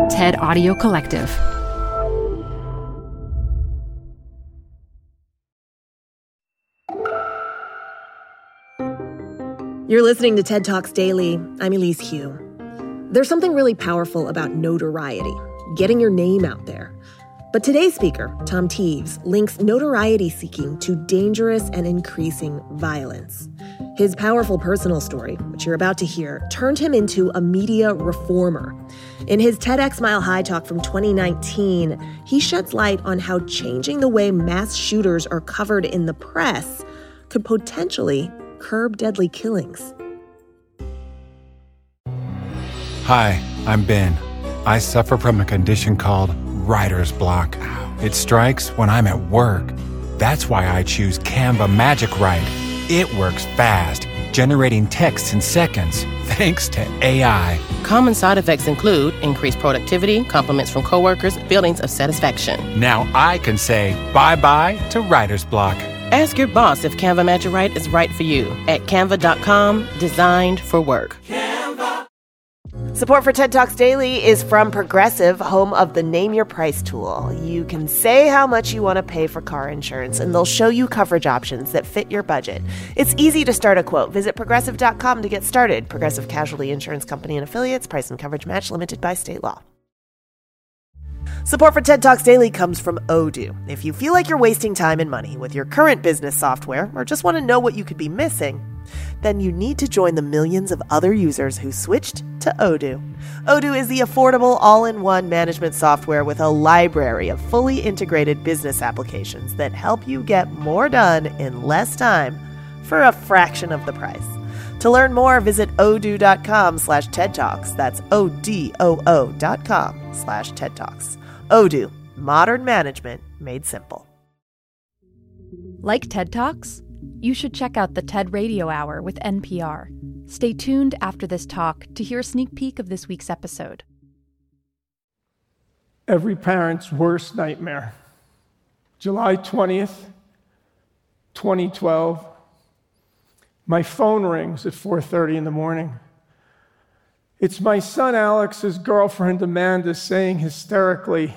TED Audio Collective. You're listening to TED Talks Daily. I'm Elise Hu. There's something really powerful about notoriety, getting your name out there. But today's speaker, Tom Teves, links notoriety seeking to dangerous and increasing violence. His powerful personal story, which you're about to hear, turned him into a media reformer. In his TEDx Mile High talk from 2019, he sheds light on how changing the way mass shooters are covered in the press could potentially curb deadly killings. Hi, I'm Ben. I suffer from a condition called writer's block. It strikes when I'm at work. That's why I choose Canva Magic Write. It works fast, generating texts in seconds, thanks to AI. Common side effects include increased productivity, compliments from coworkers, feelings of satisfaction. Now I can say bye-bye to writer's block. Ask your boss if Canva Magic Write is right for you at canva.com, designed for work. Support for TED Talks Daily is from Progressive, home of the Name Your Price tool. You can say how much you want to pay for car insurance, and they'll show you coverage options that fit your budget. It's easy to start a quote. Visit Progressive.com to get started. Progressive Casualty Insurance Company and Affiliates. Price and coverage match limited by state law. Support for TED Talks Daily comes from Odoo. If you feel like you're wasting time and money with your current business software, or just want to know what you could be missing, then you need to join the millions of other users who switched to Odoo. Odoo is the affordable all-in-one management software with a library of fully integrated business applications that help you get more done in less time for a fraction of the price. To learn more, visit odoo.com/TED Talks. That's ODOO.com/TED Talks. Odoo, modern management made simple. Like TED Talks? You should check out the TED Radio Hour with NPR. Stay tuned after this talk to hear a sneak peek of this week's episode. Every parent's worst nightmare. July 20th, 2012. My phone rings at 4:30 in the morning. It's my son Alex's girlfriend Amanda saying hysterically,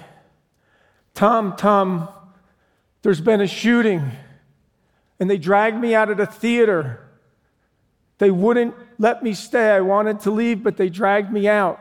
Tom, there's been a shooting, and they dragged me out of the theater. They wouldn't let me stay. I wanted to leave, but they dragged me out.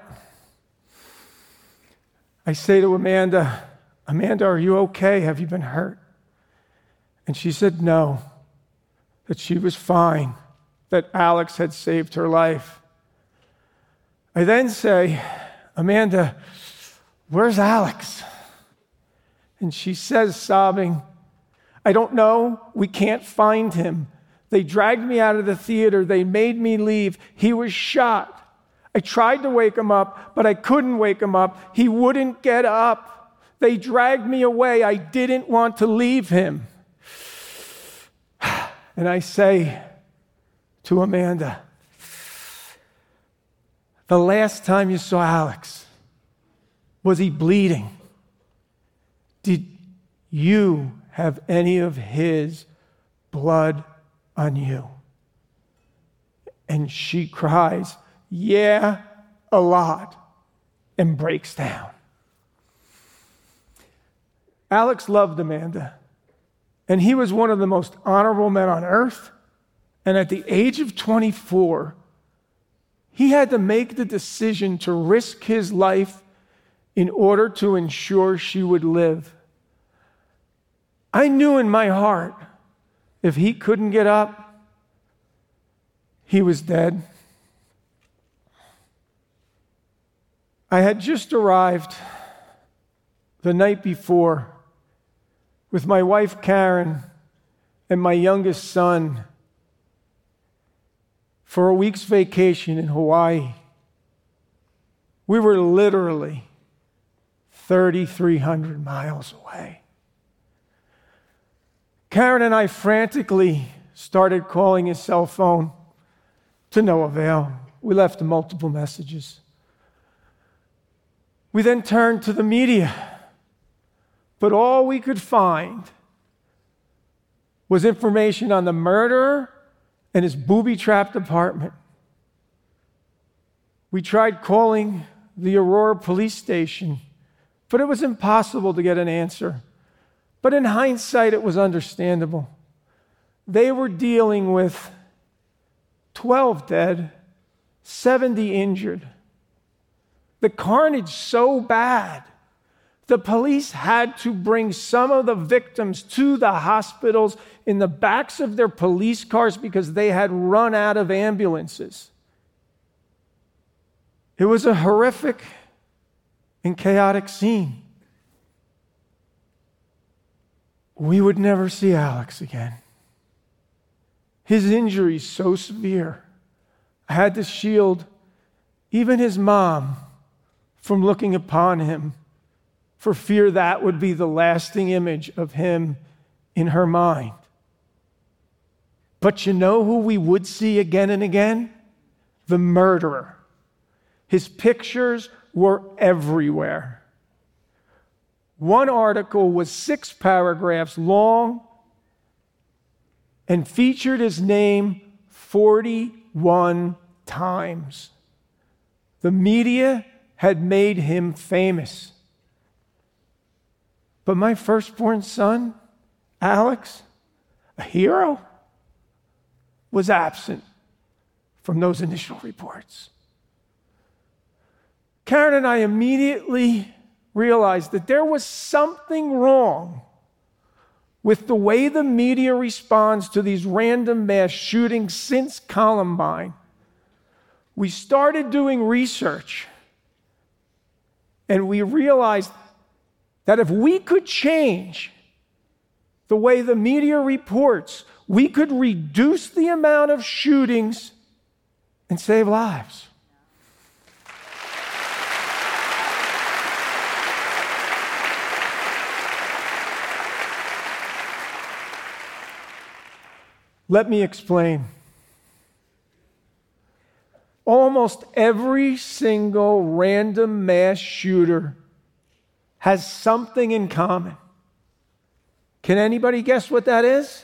I say to Amanda, are you okay? Have you been hurt? And she said no, that she was fine, that Alex had saved her life. I then say, Amanda, where's Alex? And she says, sobbing, I don't know. We can't find him. They dragged me out of the theater. They made me leave. He was shot. I tried to wake him up, but I couldn't wake him up. He wouldn't get up. They dragged me away. I didn't want to leave him. And I say to Amanda, the last time you saw Alex, was he bleeding? Did you have any of his blood on you? And she cries, yeah, a lot, and breaks down. Alex loved Amanda, and he was one of the most honorable men on earth. And at the age of 24, he had to make the decision to risk his life in order to ensure she would live. I knew in my heart, if he couldn't get up, he was dead. I had just arrived the night before with my wife Karen and my youngest son for a week's vacation in Hawaii. We were literally 3,300 miles away. Karen and I frantically started calling his cell phone, to no avail. We left multiple messages. We then turned to the media, but all we could find was information on the murderer and his booby-trapped apartment. We tried calling the Aurora police station, but it was impossible to get an answer. But in hindsight, it was understandable. They were dealing with 12 dead, 70 injured. The carnage so bad, the police had to bring some of the victims to the hospitals in the backs of their police cars because they had run out of ambulances. It was a horrific and chaotic scene. We would never see Alex again. His injuries so severe, I had to shield even his mom from looking upon him for fear that would be the lasting image of him in her mind. But you know who we would see again and again? The murderer. His pictures were everywhere. One article was 6 paragraphs long and featured his name 41 times. The media had made him famous. But my firstborn son, Alex, a hero, was absent from those initial reports. Karen and I immediately realized that there was something wrong with the way the media responds to these random mass shootings since Columbine. We started doing research, and we realized that if we could change the way the media reports, we could reduce the amount of shootings and save lives. Let me explain. Almost every single random mass shooter has something in common. Can anybody guess what that is?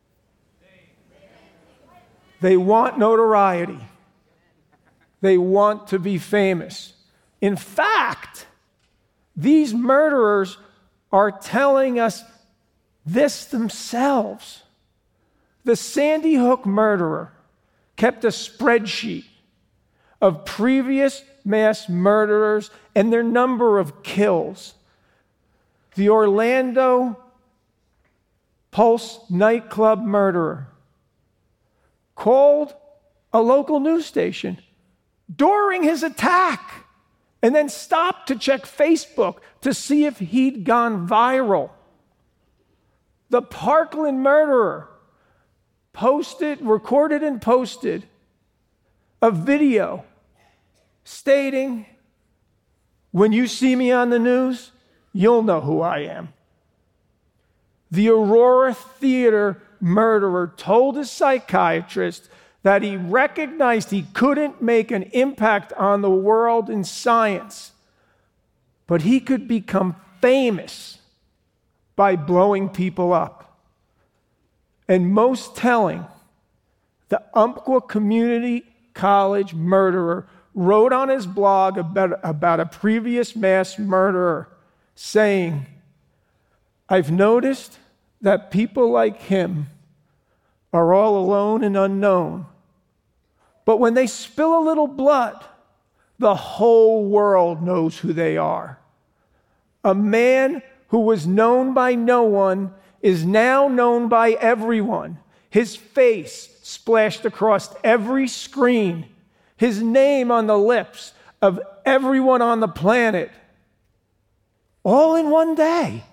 They want notoriety. They want to be famous. In fact, these murderers are telling us this themselves. The Sandy Hook murderer kept a spreadsheet of previous mass murderers and their number of kills. The Orlando Pulse nightclub murderer called a local news station during his attack and then stopped to check Facebook to see if he'd gone viral. The Parkland murderer recorded and posted a video stating, "When you see me on the news, you'll know who I am." The Aurora Theater murderer told his psychiatrist that he recognized he couldn't make an impact on the world in science, but he could become famous by blowing people up. And most telling, the Umpqua Community College murderer wrote on his blog about a previous mass murderer, saying, "I've noticed that people like him are all alone and unknown. But when they spill a little blood, the whole world knows who they are. A man who was known by no one is now known by everyone. His face splashed across every screen, his name on the lips of everyone on the planet, all in one day."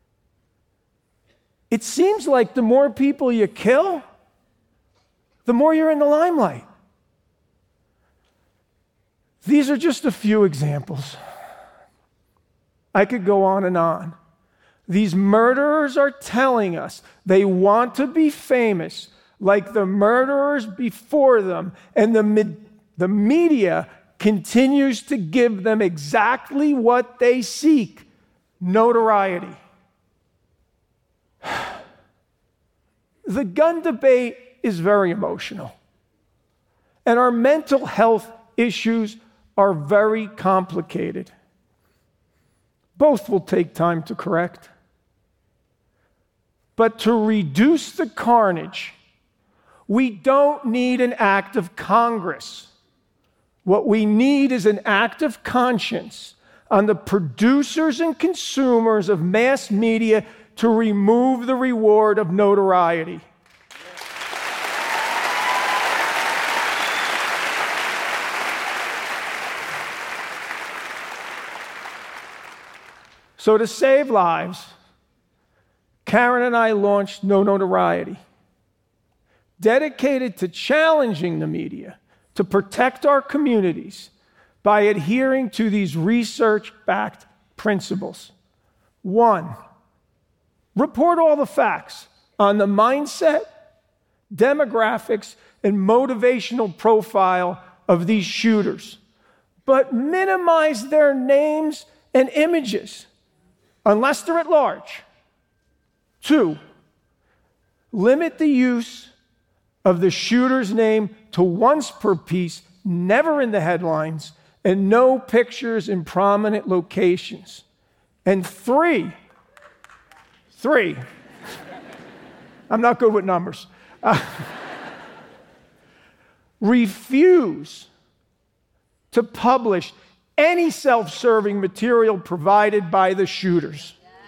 It seems like the more people you kill, the more you're in the limelight. These are just a few examples. I could go on and on. These murderers are telling us they want to be famous like the murderers before them, and the media continues to give them exactly what they seek: notoriety. The gun debate is very emotional, and our mental health issues are very complicated. Both will take time to correct. But to reduce the carnage, we don't need an act of Congress. What we need is an act of conscience on the producers and consumers of mass media to remove the reward of notoriety. So to save lives, Karen and I launched No Notoriety, dedicated to challenging the media to protect our communities by adhering to these research-backed principles. 1, report all the facts on the mindset, demographics, and motivational profile of these shooters, but minimize their names and images unless they're at large. 2, limit the use of the shooter's name to once per piece, never in the headlines, and no pictures in prominent locations. And 3, I'm not good with numbers. Refuse to publish any self-serving material provided by the shooters.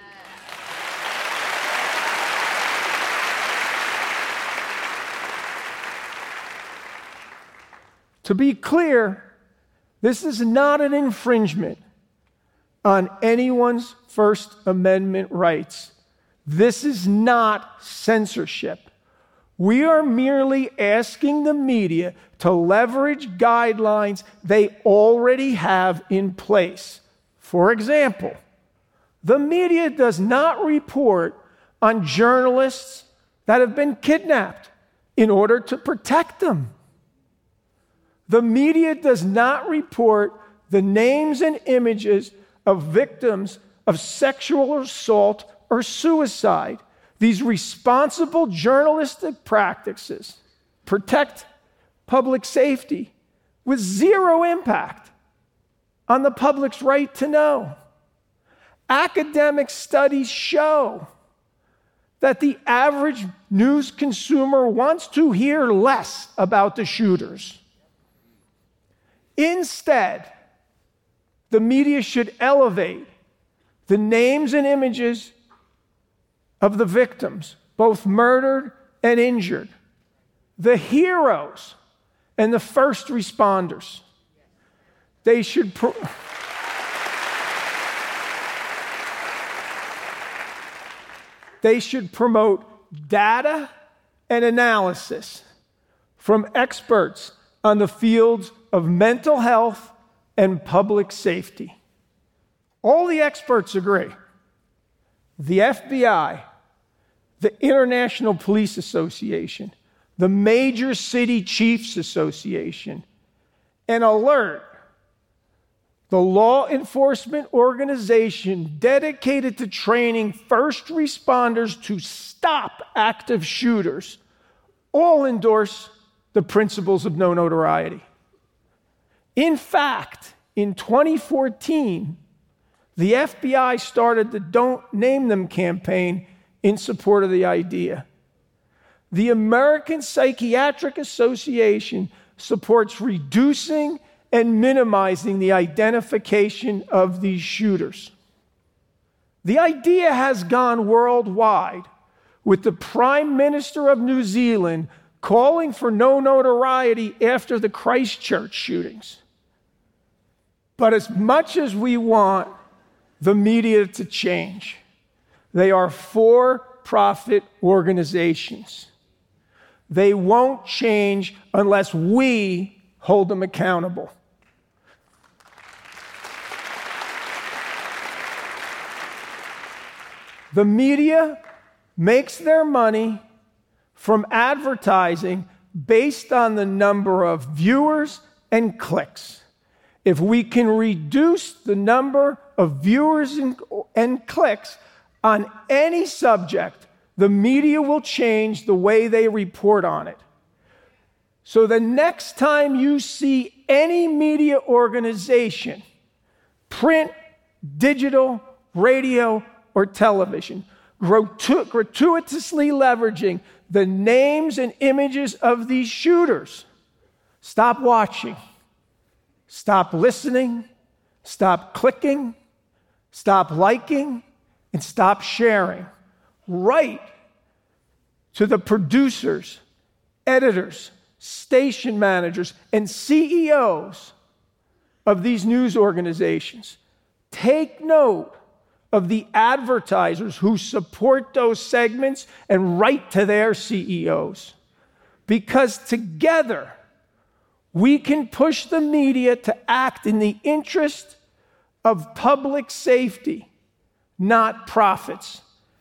To be clear, this is not an infringement on anyone's First Amendment rights. This is not censorship. We are merely asking the media to leverage guidelines they already have in place. For example, the media does not report on journalists that have been kidnapped in order to protect them. The media does not report the names and images of victims of sexual assault or suicide. These responsible journalistic practices protect public safety with zero impact on the public's right to know. Academic studies show that the average news consumer wants to hear less about the shooters. Instead, the media should elevate the names and images of the victims, both murdered and injured, the heroes and the first responders. They should promote data and analysis from experts on the fields of mental health and public safety. All the experts agree. The FBI, the International Police Association, the Major City Chiefs Association, and ALERT, the law enforcement organization dedicated to training first responders to stop active shooters, all endorse the principles of no notoriety. In fact, in 2014, the FBI started the Don't Name Them campaign in support of the idea. The American Psychiatric Association supports reducing and minimizing the identification of these shooters. The idea has gone worldwide, with the Prime Minister of New Zealand calling for no notoriety after the Christchurch shootings. But as much as we want the media to change, they are for-profit organizations. They won't change unless we hold them accountable. The media makes their money from advertising based on the number of viewers and clicks. If we can reduce the number of viewers and clicks on any subject, the media will change the way they report on it. So the next time you see any media organization, print, digital, radio, or television, gratuitously leveraging the names and images of these shooters, stop watching, stop listening, stop clicking, stop liking, and stop sharing. Write to the producers, editors, station managers, and CEOs of these news organizations. Take note of the advertisers who support those segments and write to their CEOs. Because together, we can push the media to act in the interest of public safety, not profits.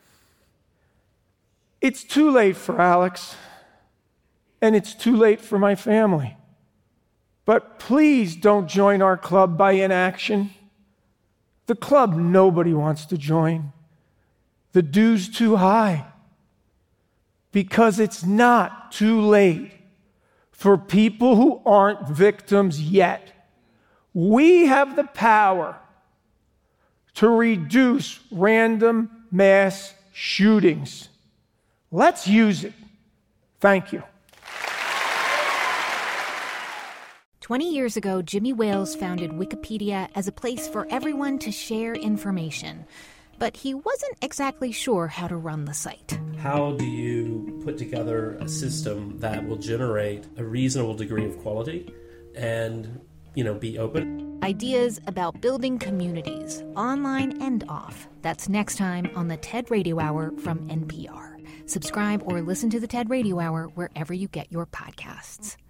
It's too late for Alex, and it's too late for my family. But please don't join our club by inaction. The club nobody wants to join. The due's too high. Because it's not too late for people who aren't victims yet. We have the power to reduce random mass shootings. Let's use it. Thank you. 20 years ago, Jimmy Wales founded Wikipedia as a place for everyone to share information. But he wasn't exactly sure how to run the site. How do you put together a system that will generate a reasonable degree of quality and, be open? Ideas about building communities, online and off. That's next time on the TED Radio Hour from NPR. Subscribe or listen to the TED Radio Hour wherever you get your podcasts.